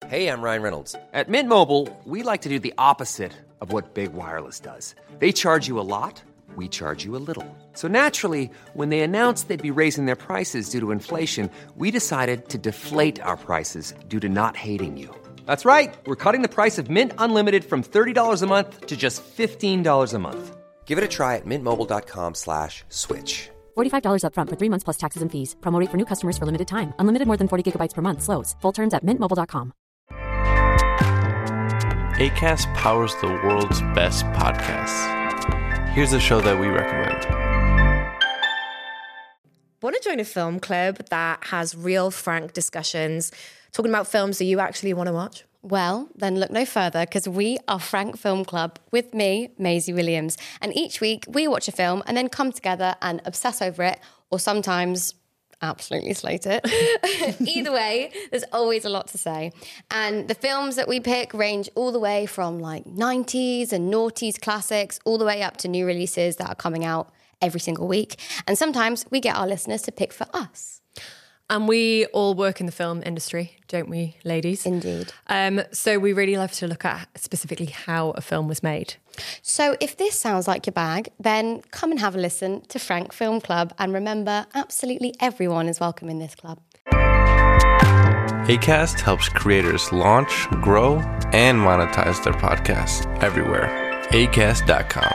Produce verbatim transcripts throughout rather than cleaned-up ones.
Hey, I'm Ryan Reynolds. At Mint Mobile, we like to do the opposite of what Big Wireless does. They charge you a lot, we charge you a little. So naturally, when they announced they'd be raising their prices due to inflation, we decided to deflate our prices due to not hating you. That's right. We're cutting the price of Mint Unlimited from thirty dollars a month to just fifteen dollars a month. Give it a try at mintmobile.com slash switch. forty-five dollars up front for three months plus taxes and fees. Promo rate for new customers for limited time. Unlimited more than forty gigabytes per month. Slows full terms at mint mobile dot com. Acast powers the world's best podcasts. Here's a show that we recommend. Want to join a film club that has real, frank discussions, talking about films that you actually want to watch? Well, then look no further, because we are Frank Film Club with me, Maisie Williams. And each week we watch a film and then come together and obsess over it, or sometimes absolutely slate it. Either way, there's always a lot to say. And the films that we pick range all the way from like nineties and noughties classics, all the way up to new releases that are coming out every single week. And sometimes we get our listeners to pick for us. And we all work in the film industry, don't we, ladies? Indeed. Um, so we really love to look at specifically how a film was made. So if this sounds like your bag, then come and have a listen to Frank Film Club. And remember, absolutely everyone is welcome in this club. Acast helps creators launch, grow, and monetize their podcasts everywhere. acast dot com.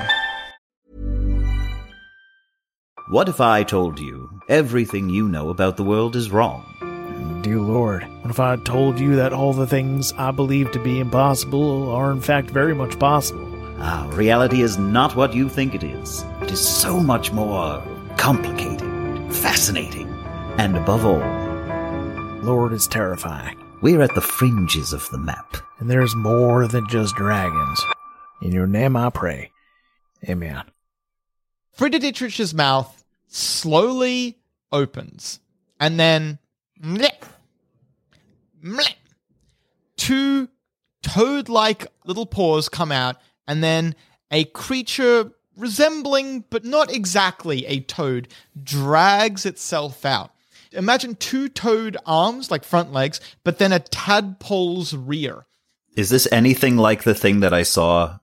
What if I told you everything you know about the world is wrong? Dear Lord, what if I told you that all the things I believe to be impossible are in fact very much possible? Ah, reality is not what you think it is. It is so much more complicated, fascinating, and above all, Lord, it's terrifying. we're at the fringes of the map. And there's more than just dragons. In your name I pray. Amen. Frida Dietrich's mouth slowly opens, and then mleh, mleh, two toad-like little paws come out, and then a creature resembling, but not exactly a toad, drags itself out. Imagine two toad arms, like front legs, but then a tadpole's rear. Is this anything like the thing that I saw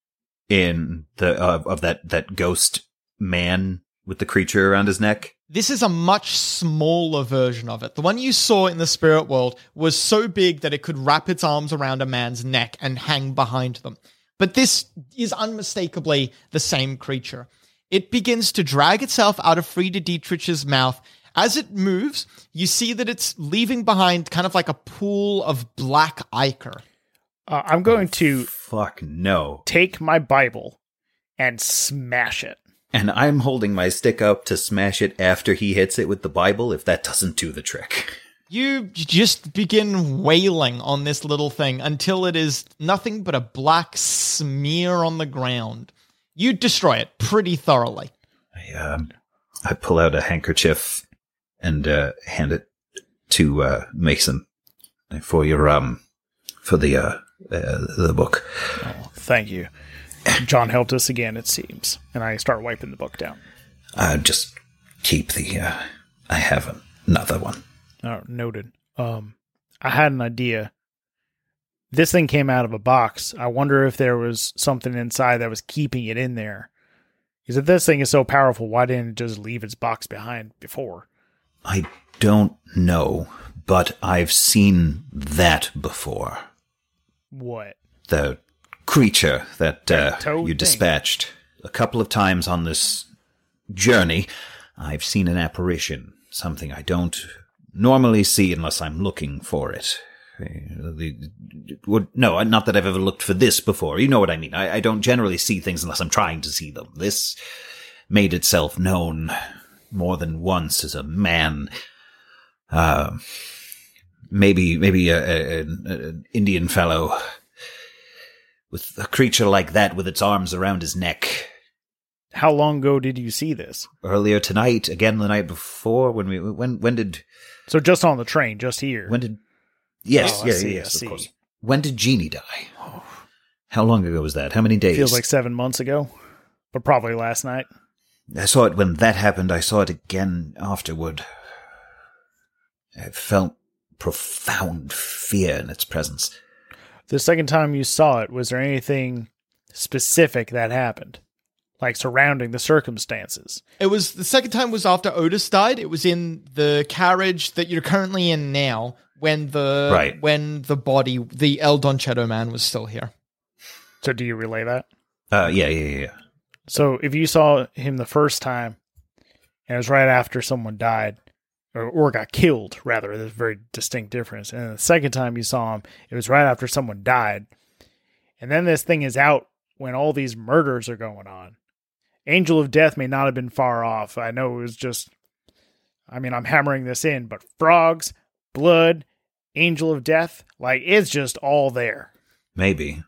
in the uh, of that that ghost man with the creature around his neck? This is a much smaller version of it. The one you saw in the spirit world was so big that it could wrap its arms around a man's neck and hang behind them. But this is unmistakably the same creature. It begins to drag itself out of Frida Dietrich's mouth. As it moves, you see that it's leaving behind kind of like a pool of black ichor. Uh, I'm going to Fuck no. take my Bible and smash it. And I'm holding my stick up to smash it after he hits it with the Bible, if that doesn't do the trick. You just begin wailing on this little thing until it is nothing but a black smear on the ground. You destroy it pretty thoroughly. I, um, I pull out a handkerchief and uh, hand it to uh, Mason for your um for the uh, uh the book. Oh, thank you. John helped us again, it seems, and I start wiping the book down. Uh, just keep the. Uh, I have another one. Oh, noted. Um, I had an idea. This thing came out of a box. I wonder if there was something inside that was keeping it in there. Because if this thing is so powerful, why didn't it just leave its box behind before? I don't know, but I've seen that before. What? The creature that uh, toad you thing. dispatched. A couple of times on this journey, I've seen an apparition, something I don't normally see unless I'm looking for it. Uh, the- would- No, not that I've ever looked for this before. You know what I mean. I, I don't generally see things unless I'm trying to see them. This made itself known more than once as a man. Uh, maybe maybe a, a, an Indian fellow with a creature like that with its arms around his neck. How long ago did you see this? Earlier tonight, again the night before. When we when when did So just on the train, just here. when did? Yes, Oh, I yeah, see, yes, I see. of course. When did Jeannie die? How long ago was that? How many days? Feels like seven months ago, but probably last night. I saw it when that happened. I saw it again afterward. I felt profound fear in its presence. The second time you saw it, was there anything specific that happened? Like surrounding the circumstances? It was, the second time was after Otis died. It was in the carriage that you're currently in now when the Right. when the body, the El Don Cheto man was still here. So do you relay that? Uh, yeah, yeah, yeah. So if you saw him the first time, and it was right after someone died, or, or got killed, rather, there's a very distinct difference. And the second time you saw him, it was right after someone died. And then this thing is out when all these murders are going on. Angel of Death may not have been far off. I know it was just, I mean, I'm hammering this in, but frogs, blood, Angel of Death, like, it's just all there. Maybe.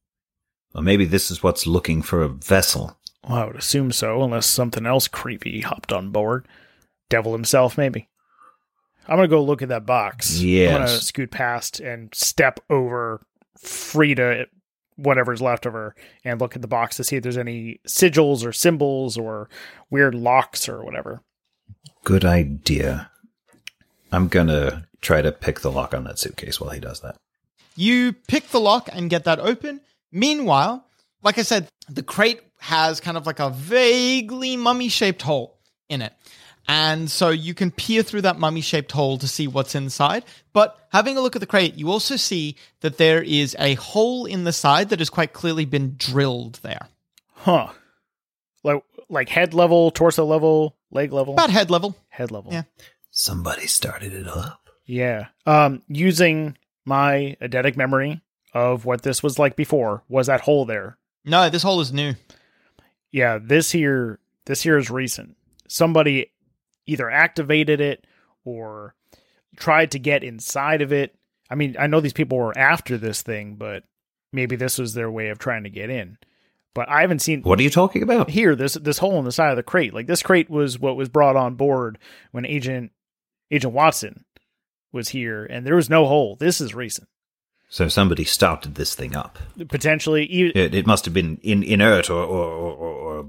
Or maybe this is what's looking for a vessel. Well, I would assume so, unless something else creepy hopped on board. Devil himself, maybe. I'm going to go look at that box. Yes. I'm going to scoot past and step over Frida, whatever's left of her, and look at the box to see if there's any sigils or symbols or weird locks or whatever. Good idea. I'm going to try to pick the lock on that suitcase while he does that. You pick the lock and get that open. Meanwhile, like I said, the crate has kind of like a vaguely mummy-shaped hole in it. And so you can peer through that mummy-shaped hole to see what's inside. But having a look at the crate, you also see that there is a hole in the side that has quite clearly been drilled there. Huh. Like, like head level, torso level, leg level? About head level. Head level. Yeah. Somebody started it up. Yeah. Um, using my eidetic memory of what this was like before, was that hole there? No, this hole is new. Yeah, this here, this here is recent. Somebody either activated it or tried to get inside of it. I mean, I know these people were after this thing, but maybe this was their way of trying to get in. But I haven't seen... What are you talking about? Here, this this hole in the side of the crate. Like, this crate was what was brought on board when Agent Agent Watson was here, and there was no hole. This is recent. So somebody started this thing up. Potentially... E- It, it must have been in, inert or, or, or, or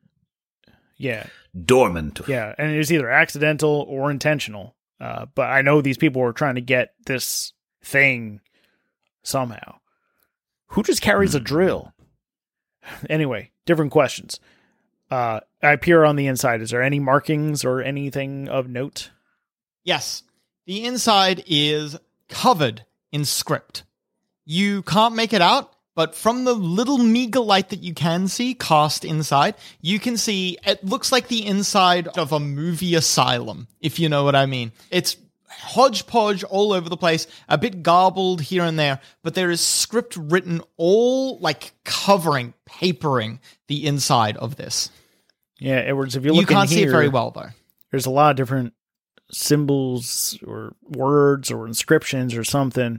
yeah. dormant. Yeah, and it was either accidental or intentional. Uh, but I know these people were trying to get this thing somehow. Who just carries a drill? Anyway, different questions. Uh, I peer on the inside. Is there any markings or anything of note? Yes. The inside is covered in script. You can't make it out, but from the little meager light that you can see cast inside, you can see it looks like the inside of a movie asylum, if you know what I mean. It's hodgepodge all over the place, a bit garbled here and there, but there is script written all like covering, papering the inside of this. Yeah, Edwards, if you look You can't in see here, it very well, though. There's a lot of different symbols or words or inscriptions or something.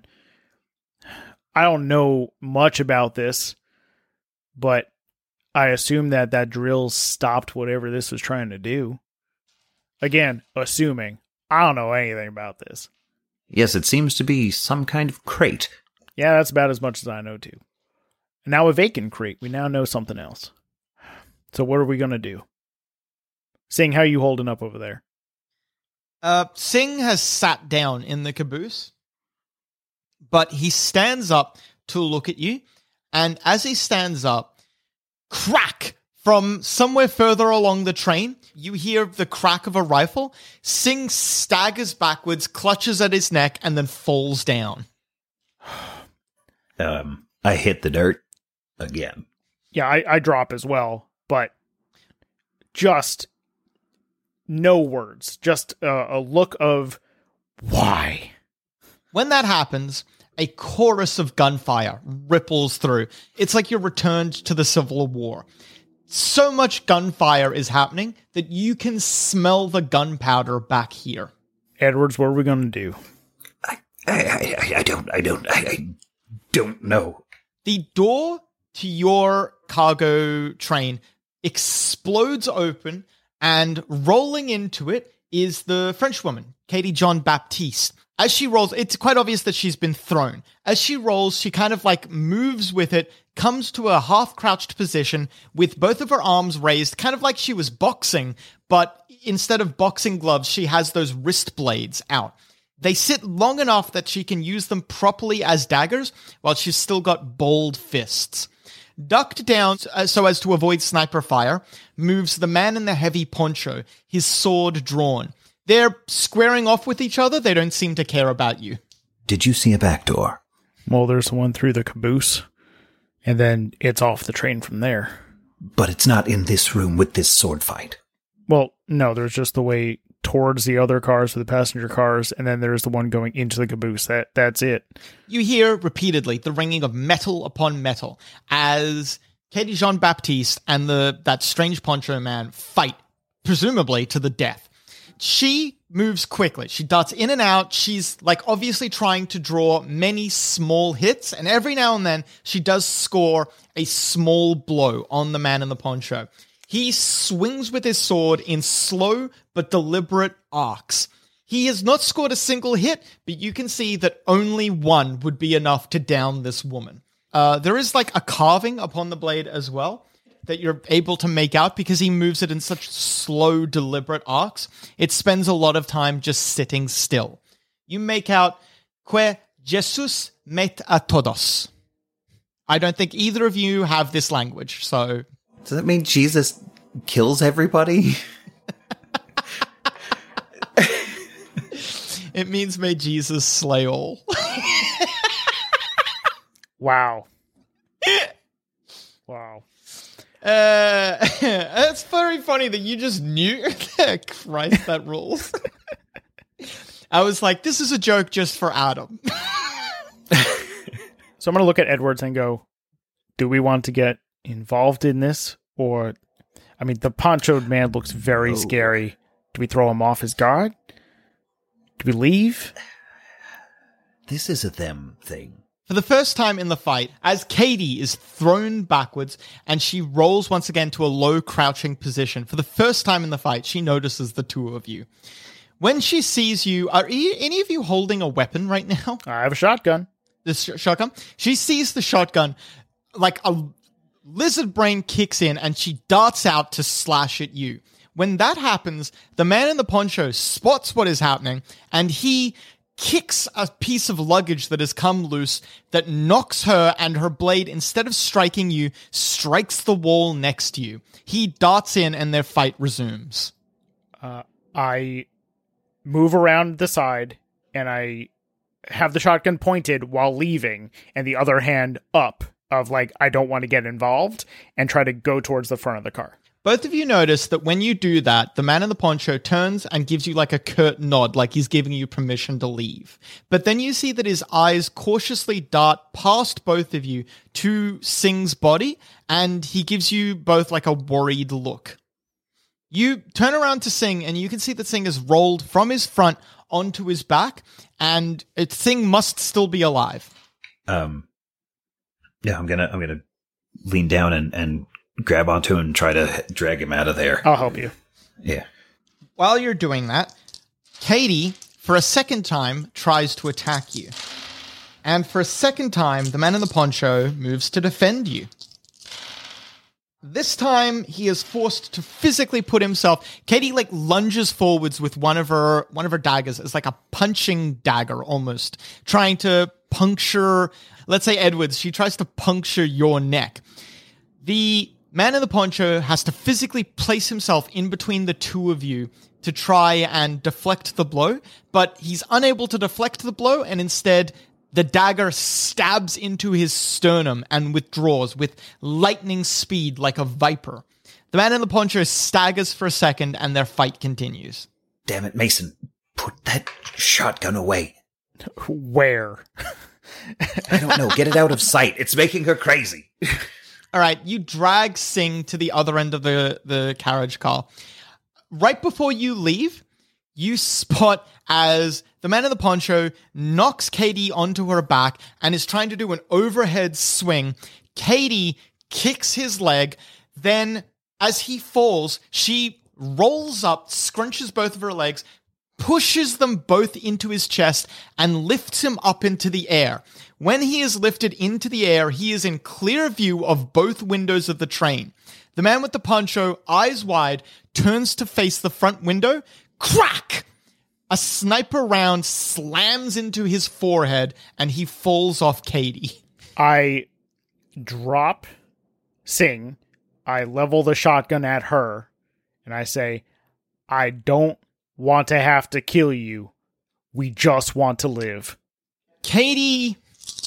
I don't know much about this, but I assume that that drill stopped whatever this was trying to do. Again, assuming. I don't know anything about this. Yes, it seems to be some kind of crate. Yeah, that's about as much as I know, too. And now a vacant crate. We now know something else. So what are we going to do? Sing, how are you holding up over there? Uh, Singh has sat down in the caboose, but he stands up to look at you, and as he stands up, crack! From somewhere further along the train, you hear the crack of a rifle. Singh staggers backwards, clutches at his neck, and then falls down. Um, I hit the dirt again. Yeah, I, I drop as well, but just no words. Just a, a look of why. When that happens, a chorus of gunfire ripples through. It's like you're returned to the Civil War. So much gunfire is happening that you can smell the gunpowder back here. Edwards, what are we going to do? I, I, I, I don't, I don't, I, I don't know. The door to your cargo train explodes open, and rolling into it is the French woman, Katie Jean Baptiste. As she rolls, it's quite obvious that she's been thrown. As she rolls, she kind of like moves with it, comes to a half-crouched position with both of her arms raised, kind of like she was boxing, but instead of boxing gloves, she has those wrist blades out. They sit long enough that she can use them properly as daggers while she's still got balled fists. Ducked down so as to avoid sniper fire, moves the man in the heavy poncho, his sword drawn. They're squaring off with each other. They don't seem to care about you. Did you see a back door? Well, there's one through the caboose, and then it's off the train from there. But it's not in this room with this sword fight. Well, no, there's just the way towards the other cars for the passenger cars, and then there's the one going into the caboose. That That's it. You hear repeatedly the ringing of metal upon metal as Katie Jean-Baptiste and the that strange poncho man fight, presumably to the death. She moves quickly. She darts in and out. She's like obviously trying to draw many small hits, and every now and then she does score a small blow on the man in the poncho. He swings with his sword in slow but deliberate arcs. He has not scored a single hit, but you can see that only one would be enough to down this woman. Uh, there is like a carving upon the blade as well that you're able to make out because he moves it in such slow, deliberate arcs. It spends a lot of time just sitting still. You make out, Que Jesus met a todos. I don't think either of you have this language, so... Does that mean Jesus kills everybody? It means may Jesus slay all. Wow. Wow. Uh, it's very funny that you just knew. Christ, that rules. I was like, this is a joke just for Adam. So I'm going to look at Edwards and go, do we want to get involved in this? Or, I mean, the ponchoed man looks very oh. scary. Do we throw him off his guard? Do we leave? This is a them thing. For the first time in the fight, as Katie is thrown backwards and she rolls once again to a low crouching position, for the first time in the fight, she notices the two of you. When she sees you, are any of you holding a weapon right now? I have a shotgun. This sh- shotgun? She sees the shotgun, like a lizard brain kicks in and she darts out to slash at you. When that happens, the man in the poncho spots what is happening and he kicks a piece of luggage that has come loose that knocks her, and her blade, instead of striking you, strikes the wall next to you. He darts in and their fight resumes. Uh, I move around the side and I have the shotgun pointed while leaving and the other hand up of like, I don't want to get involved, and try to go towards the front of the car. Both of you notice that when you do that, the man in the poncho turns and gives you like a curt nod, like he's giving you permission to leave. But then you see that his eyes cautiously dart past both of you to Singh's body, and he gives you both like a worried look. You turn around to Singh, and you can see that Singh is rolled from his front onto his back, and it, Singh must still be alive. Um, yeah, I'm gonna I'm gonna lean down and and. grab onto him and try to drag him out of there. I'll help you. Yeah. While you're doing that, Katie, for a second time, tries to attack you. And for a second time, the man in the poncho moves to defend you. This time, he is forced to physically put himself... Katie, like, lunges forwards with one of her one of her daggers. It's like a punching dagger, almost. Trying to puncture... Let's say Edwards, she tries to puncture your neck. The... man in the poncho has to physically place himself in between the two of you to try and deflect the blow, but he's unable to deflect the blow, and instead the dagger stabs into his sternum and withdraws with lightning speed like a viper. The man in the poncho staggers for a second, and their fight continues. Damn it, Mason. Put that shotgun away. Where? I don't know. Get it out of sight. It's making her crazy. All right, you drag Singh to the other end of the, the carriage car. Right before you leave, you spot as the man in the poncho knocks Katie onto her back and is trying to do an overhead swing. Katie kicks his leg. Then, as he falls, she rolls up, scrunches both of her legs, pushes them both into his chest, and lifts him up into the air. When he is lifted into the air, he is in clear view of both windows of the train. The man with the poncho, eyes wide, turns to face the front window. Crack! A sniper round slams into his forehead and he falls off Katie. I drop Sing. I level the shotgun at her. And I say, I don't want to have to kill you. We just want to live. Katie...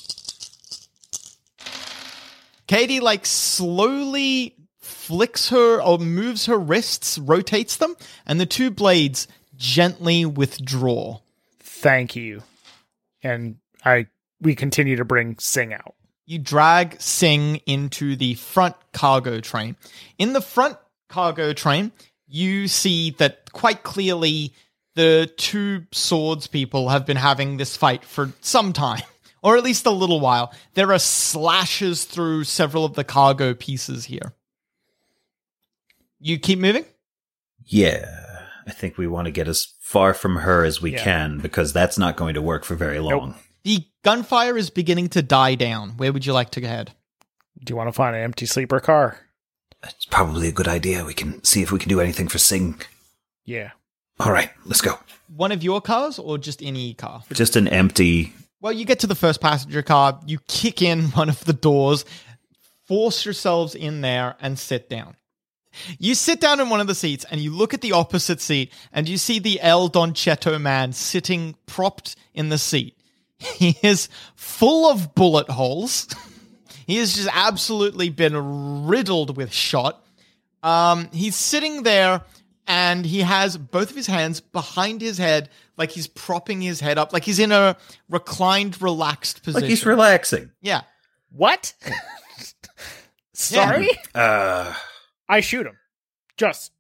Katie, like, slowly flicks her or moves her wrists, rotates them, and the two blades gently withdraw. Thank you. And I we continue to bring Sing out. You drag Sing into the front cargo train. In the front cargo train, you see that quite clearly the two swords people have been having this fight for some time. Or at least a little while. There are slashes through several of the cargo pieces here. You keep moving? Yeah, I think we want to get as far from her as we Yeah. can, because that's not going to work for very long. Nope. The gunfire is beginning to die down. Where would you like to head? Do you want to find an empty sleeper car? It's probably a good idea. We can see if we can do anything for Sing. Yeah. All right, let's go. One of your cars or just any car? Just an empty... Well, you get to the first passenger car, you kick in one of the doors, force yourselves in there, and sit down. You sit down in one of the seats, and you look at the opposite seat, and you see the El Don Cheto man sitting propped in the seat. He is full of bullet holes. He has just absolutely been riddled with shot. Um, he's sitting there, and he has both of his hands behind his head, like he's propping his head up, like he's in a reclined, relaxed position. Like he's relaxing. Yeah. What? Sorry? Uh, I shoot him. Just.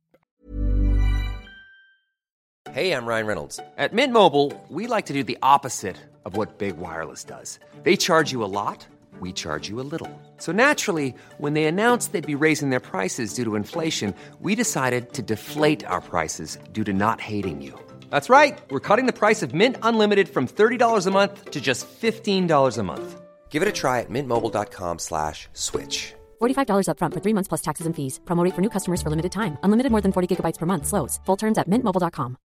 Hey, I'm Ryan Reynolds. At Mint Mobile, we like to do the opposite of what Big Wireless does. They charge you a lot, we charge you a little. So naturally, when they announced they'd be raising their prices due to inflation, we decided to deflate our prices due to not hating you. That's right. We're cutting the price of Mint Unlimited from thirty dollars a month to just fifteen dollars a month. Give it a try at mintmobile.com slash switch. forty-five dollars up front for three months plus taxes and fees. Promo rate for new customers for limited time. Unlimited more than forty gigabytes per month. Slows full terms at mint mobile dot com.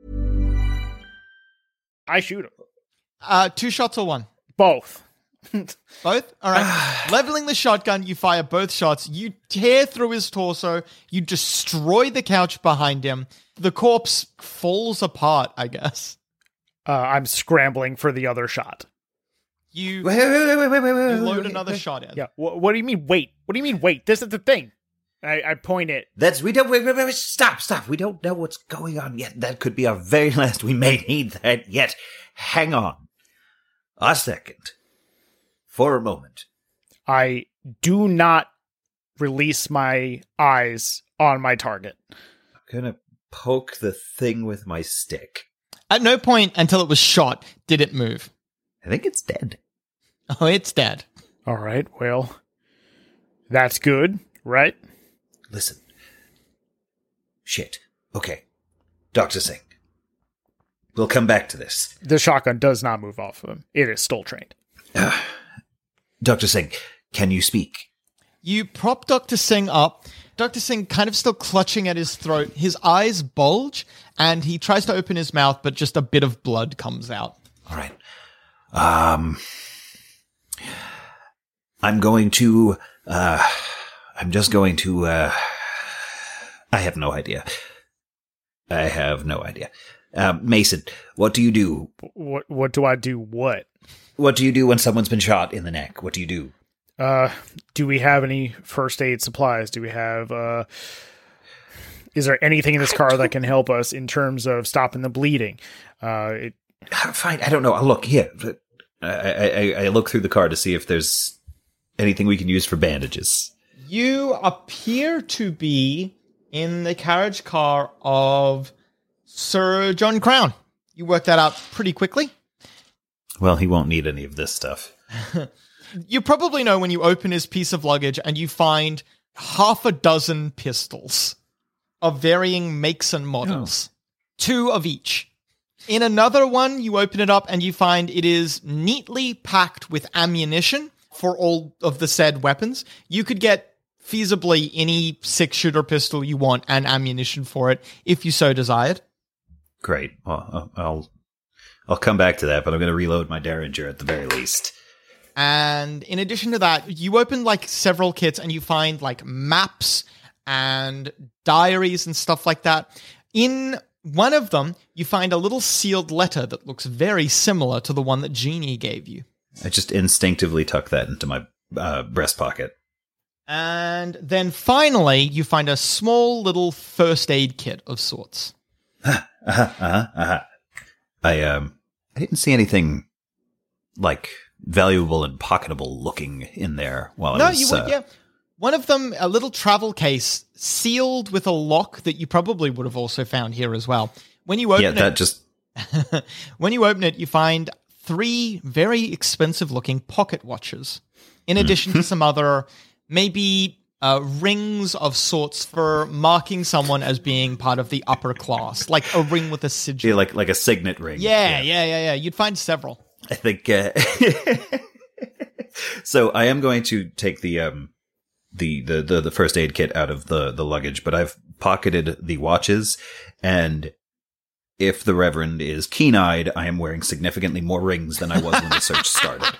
I shoot him. Uh, two shots or one? Both. Both? All right. Leveling the shotgun, you fire both shots. You tear through his torso. You destroy the couch behind him. The corpse falls apart, I guess. Uh, I'm scrambling for the other shot. You, wait, wait, wait, wait, wait, wait, you wait, load wait, another wait. shot in. Yeah. Wh- what do you mean, wait? What do you mean, wait? This is the thing. I, I point it. That's, we don't, wait, wait, wait, stop, stop. We don't know what's going on yet. That could be our very last. We may need that yet. Hang on. A second. For a moment. I do not release my eyes on my target. I'm gonna poke the thing with my stick. At no point until it was shot did it move. I think it's dead. Oh, it's dead. All right. Well, that's good, right? Listen. Shit. Okay. Doctor Singh. We'll come back to this. The shotgun does not move off of him. It is still trained. Uh, Doctor Singh, can you speak? You prop Doctor Singh up. Doctor Singh kind of still clutching at his throat. His eyes bulge, and he tries to open his mouth, but just a bit of blood comes out. All right. Um, I'm going to, uh, I'm just going to, uh, I have no idea. I have no idea. Uh, Mason, what do you do? What What do I do? What? What do you do when someone's been shot in the neck? What do you do? Uh, do we have any first aid supplies? Do we have, uh, is there anything in this car that can help us in terms of stopping the bleeding? Uh, it, Fine, I don't know. I'll look here. I, I, I look through the car to see if there's anything we can use for bandages. You appear to be in the carriage car of Sir John Crown. You worked that out pretty quickly. Well, he won't need any of this stuff. You probably know when you open his piece of luggage and you find half a dozen pistols of varying makes and models. Oh. Two of each. In another one, you open it up and you find it is neatly packed with ammunition for all of the said weapons. You could get feasibly any six-shooter pistol you want and ammunition for it if you so desired. Great. Well, I'll I'll come back to that, but I'm going to reload my Derringer at the very least. And in addition to that, you open like several kits and you find like maps and diaries and stuff like that. In one of them, you find a little sealed letter that looks very similar to the one that Jeannie gave you. I just instinctively tuck that into my uh, breast pocket. And then finally, you find a small little first aid kit of sorts. uh-huh, uh-huh, uh-huh. I um, I didn't see anything like valuable and pocketable looking in there while no, I was. you would, uh, yeah. One of them, a little travel case sealed with a lock that you probably would have also found here as well. When you open yeah, it, that just when you open it, you find three very expensive-looking pocket watches, in addition to some other maybe uh, rings of sorts for marking someone as being part of the upper class, like a ring with a sigil. yeah, like like a signet ring. Yeah, yeah, yeah, yeah. You'd find several. I think. Uh, so I am going to take the um the, the the the first aid kit out of the the luggage, but I've pocketed the watches, and if the Reverend is keen-eyed, I am wearing significantly more rings than I was when the search started.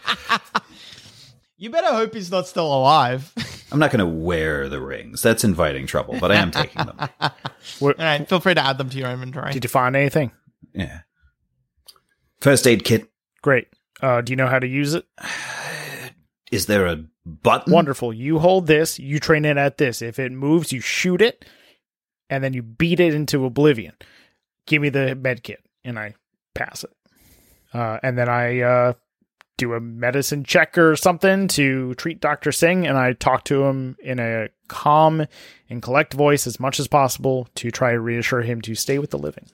You better hope he's not still alive. I'm not going to wear the rings. That's inviting trouble, but I am taking them. All right, feel free to add them to your inventory. Did you find anything? Yeah. First aid kit. Great. Uh, do you know how to use it? Is there a button? Wonderful. You hold this, you train it at this. If it moves, you shoot it, and then you beat it into oblivion. Give me the med kit, and I pass it. Uh, and then I uh, do a medicine check or something to treat Doctor Singh, and I talk to him in a calm and collect voice as much as possible to try to reassure him to stay with the living.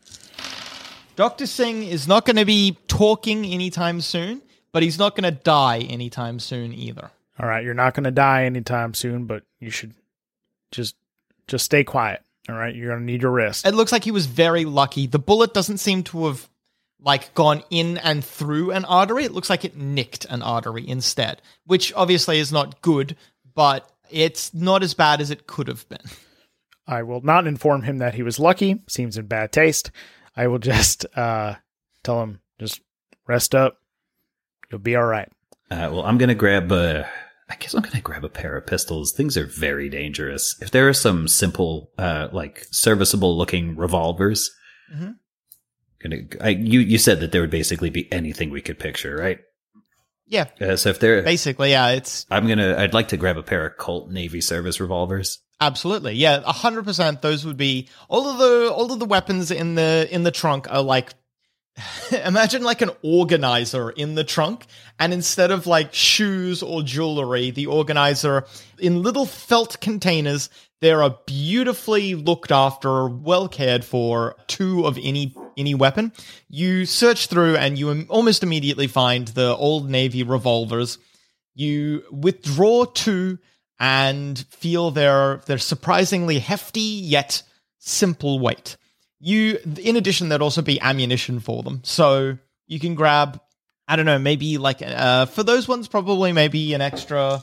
Doctor Singh is not going to be talking anytime soon, but he's not going to die anytime soon either. All right, you're not going to die anytime soon, but you should just just stay quiet. All right, you're going to need your rest. It looks like he was very lucky. The bullet doesn't seem to have like gone in and through an artery. It looks like it nicked an artery instead, which obviously is not good, but it's not as bad as it could have been. I will not inform him that he was lucky. Seems in bad taste. I will just uh, tell him, just rest up. You'll be all right. Uh, well, I'm going to grab a... I guess I'm going to grab a pair of pistols. Things are very dangerous. If there are some simple, uh, like, serviceable-looking revolvers... Mm-hmm. Gonna, I, you, you said that there would basically be anything we could picture, right? Yeah. Uh, so if there... Basically, yeah, it's... I'm going to... I'd like to grab a pair of Colt Navy service revolvers. Absolutely, yeah, a hundred percent. Those would be all of the all of the weapons in the in the trunk are like, imagine like an organizer in the trunk, and instead of like shoes or jewelry, the organizer in little felt containers. There are beautifully looked after, well cared for two of any any weapon. You search through, and you almost immediately find the Old Navy revolvers. You withdraw two. And feel their their surprisingly hefty yet simple weight. You, in addition, there'd also be ammunition for them, so you can grab, I don't know, maybe like uh, for those ones, probably maybe an extra,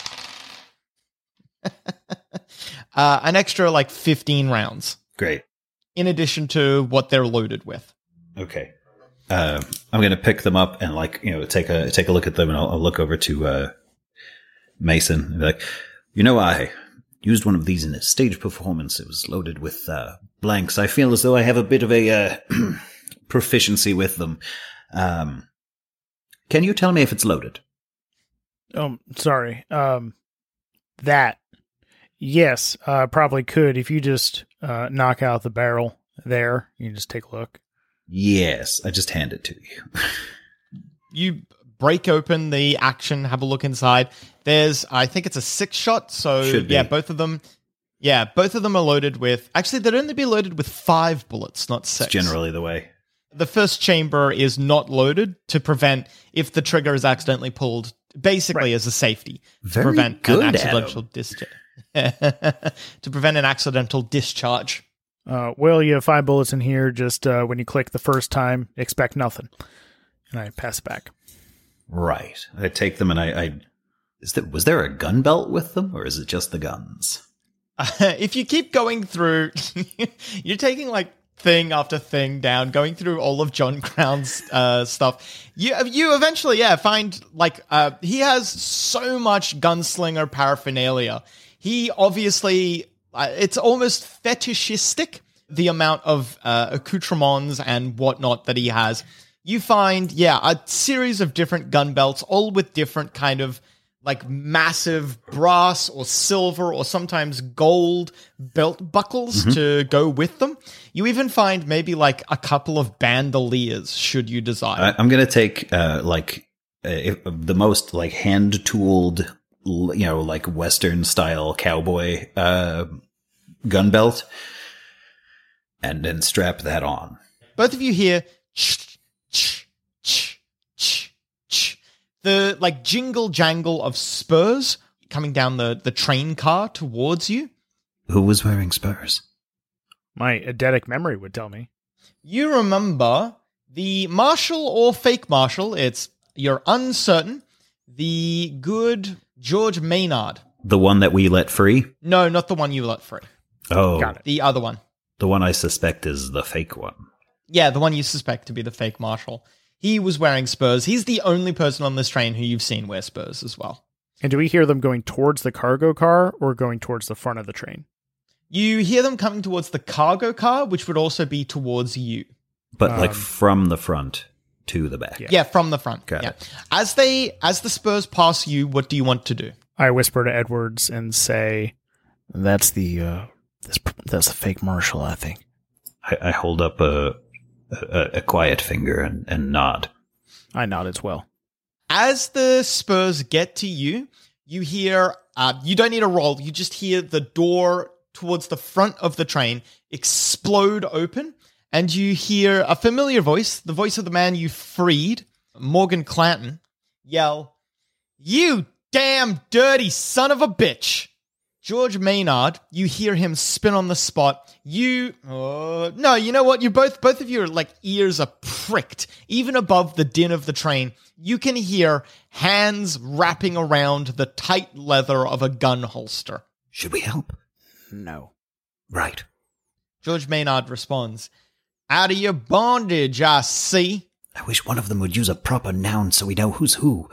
uh, an extra like fifteen rounds. Great. In addition to what they're loaded with. Okay. Uh, I'm gonna pick them up and like you know take a take a look at them, and I'll, I'll look over to. Uh, Mason, and be like, you know, I used one of these in a stage performance. It was loaded with uh, blanks. I feel as though I have a bit of a uh, proficiency with them. Um, can you tell me if it's loaded? Oh, sorry. Um, that, yes, uh, probably could if you just uh, knock out the barrel there. You can just take a look. Yes, I just hand it to you. You break open the action, have a look inside. There's, I think it's a six shot, so yeah, both of them, yeah, both of them are loaded with, actually they'd only be loaded with five bullets, not six. It's generally the way. The first chamber is not loaded to prevent, if the trigger is accidentally pulled, basically right. as a safety, Very to prevent good, an accidental discharge. To prevent an accidental discharge. Uh, well, you have five bullets in here, just uh, when you click the first time, expect nothing. And I pass it back. Right. I take them and I... I is there, was there a gun belt with them, or is it just the guns? Uh, if you keep going through, you're taking like thing after thing down, going through all of John Crown's uh, stuff. You you eventually, yeah, find like uh, he has so much gunslinger paraphernalia. He obviously, uh, it's almost fetishistic, the amount of uh, accoutrements and whatnot that he has. You find, yeah, a series of different gun belts, all with different kind of like massive brass or silver or sometimes gold belt buckles mm-hmm. to go with them. You even find maybe like a couple of bandoliers, should you desire. I, I'm going to take uh, like uh, if, the most like hand-tooled, you know, like Western-style cowboy uh, gun belt and then strap that on. Both of you hear ch ch ch ch ch. The like jingle jangle of spurs coming down the, the train car towards you. Who was wearing spurs? My eidetic memory would tell me. You remember the marshal or fake marshal, it's, you're uncertain, the good George Maynard. The one that we let free? No, not the one you let free. Oh. Got it. The other one. The one I suspect is the fake one. Yeah, the one you suspect to be the fake marshal. He was wearing spurs. He's the only person on this train who you've seen wear spurs as well. And do we hear them going towards the cargo car or going towards the front of the train? You hear them coming towards the cargo car, which would also be towards you. But Um, like from the front to the back. Yeah. Yeah, from the front. Got yeah. it. As they as the spurs pass you, what do you want to do? I whisper to Edwards and say, "That's the uh, that's, that's the fake marshal, I think." I, I hold up a, a, a quiet finger and, and nod. I nod as well. As the spurs get to you, you hear, uh, you don't need a roll, you just hear the door towards the front of the train explode open, and you hear a familiar voice, the voice of the man you freed, Morgan Clanton, yell, "You damn dirty son of a bitch!" George Maynard, you hear him spin on the spot. You, uh, no, you know what? You both, both of your like ears are pricked. Even above the din of the train, you can hear hands wrapping around the tight leather of a gun holster. Should we help? No. Right. George Maynard responds, "Out of your bondage, I see." I wish one of them would use a proper noun so we know who's who.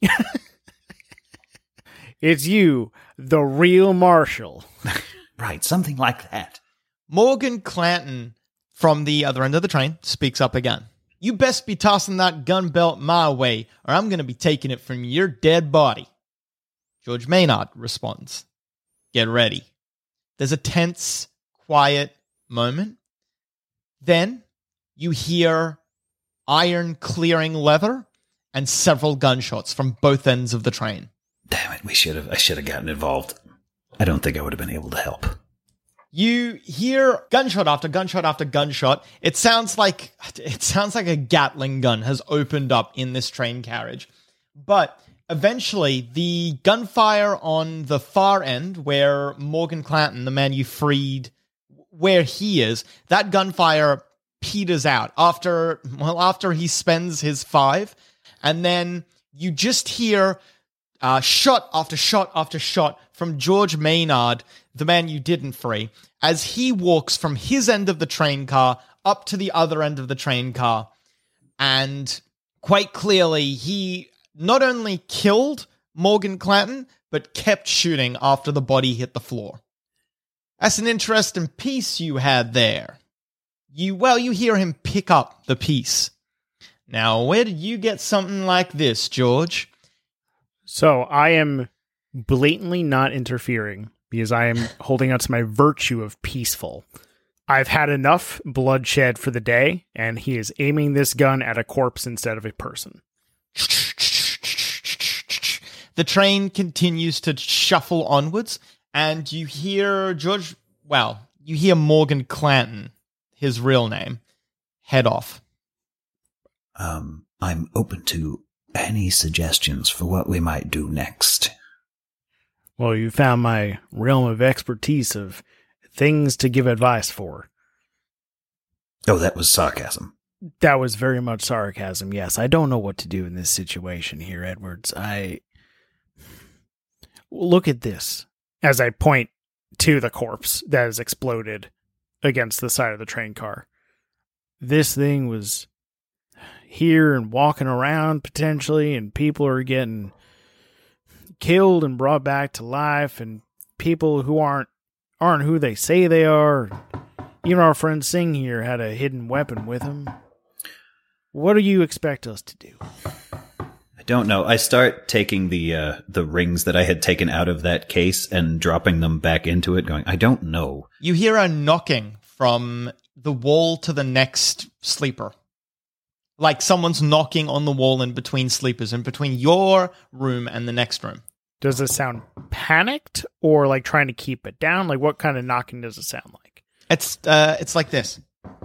It's you, the real marshal. Right, something like that. Morgan Clanton, from the other end of the train, speaks up again. "You best be tossing that gun belt my way, or I'm going to be taking it from your dead body." George Maynard responds, "Get ready." There's a tense, quiet moment. Then you hear iron clearing leather and several gunshots from both ends of the train. Damn it, we should have I should have gotten involved. I don't think I would have been able to help. You hear gunshot after gunshot after gunshot. It sounds like it sounds like a Gatling gun has opened up in this train carriage. But eventually, the gunfire on the far end, where Morgan Clanton, the man you freed, where he is, that gunfire peters out after well after he spends his five, and then you just hear Uh, shot after shot after shot from George Maynard, the man you didn't free, as he walks from his end of the train car up to the other end of the train car. And quite clearly, he not only killed Morgan Clanton, but kept shooting after the body hit the floor. That's an interesting piece you had there. You, well, you hear him pick up the piece. Now, where did you get something like this, George? So I am blatantly not interfering because I am holding out to my virtue of peaceful. I've had enough bloodshed for the day, and he is aiming this gun at a corpse instead of a person. The train continues to shuffle onwards, and you hear George, well, you hear Morgan Clanton, his real name, head off. Um, I'm open to any suggestions for what we might do next. Well, you found my realm of expertise of things to give advice for. Oh, that was sarcasm. That was very much sarcasm, yes. I don't know what to do in this situation here, Edwards. I... Look at this. As I point to the corpse that has exploded against the side of the train car. this thing was here and walking around potentially, and people are getting killed and brought back to life, and people who aren't aren't who they say they are. Even our friend Singh here had a hidden weapon with him. What do you expect us to do? I don't know. I start taking the uh, the rings that I had taken out of that case and dropping them back into it, going, I don't know. You hear a knocking from the wall to the next sleeper. Like someone's knocking on the wall in between sleepers, in between your room and the next room. Does it sound panicked or like trying to keep it down? Like what kind of knocking does it sound like? It's uh, it's like this.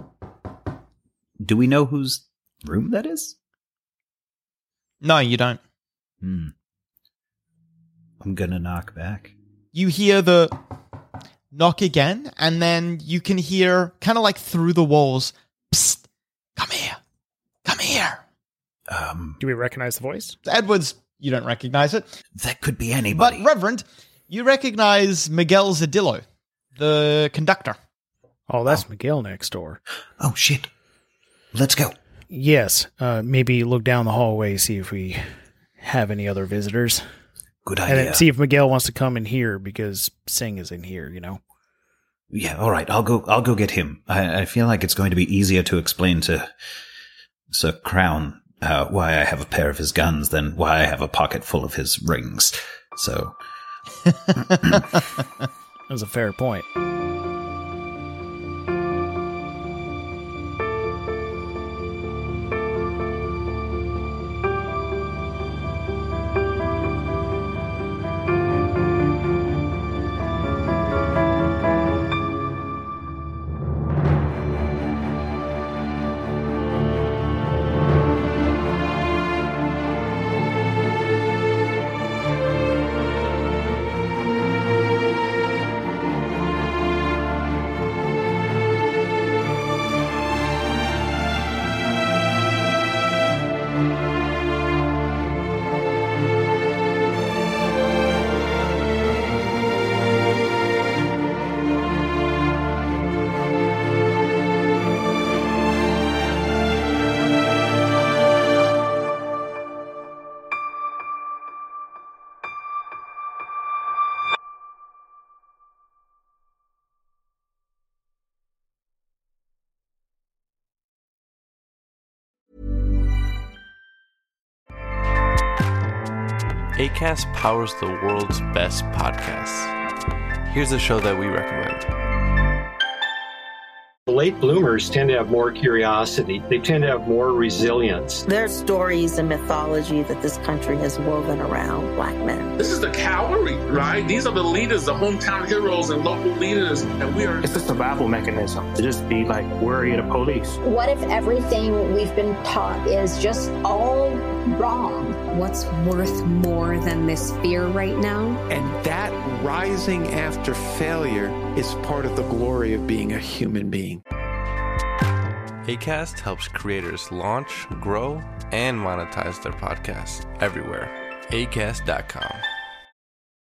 Do we know whose room that is? No, you don't. Hmm. I'm gonna knock back. You hear the knock again, and then you can hear, kind of like through the walls, psst, come here, come here. Um, Do we recognize the voice? Edwards, you don't recognize it. That could be anybody. But Reverend, you recognize Miguel Zadillo, the conductor. Oh, that's oh. Miguel next door. Oh, shit. Let's go. Yes. Uh, maybe look down the hallway, see if we have any other visitors. Good idea. And then see if Miguel wants to come in here because Singh is in here, you know? Yeah, all right. I'll go I'll go get him. I, I feel like it's going to be easier to explain to Sir Crown uh, why I have a pair of his guns than why I have a pocket full of his rings. So... That's a fair point. Acast powers the world's best podcasts. Here's a show that we recommend. Late bloomers tend to have more curiosity. They tend to have more resilience. There's stories and mythology that this country has woven around Black men. This is the cavalry, right? These are the leaders, the hometown heroes and local leaders. And we are... It's a survival mechanism to just be like worry of the police. What if everything we've been taught is just all wrong? What's worth more than this fear right now? And that rising after failure is part of the glory of being a human being. Acast helps creators launch, grow, and monetize their podcasts everywhere. Acast dot com.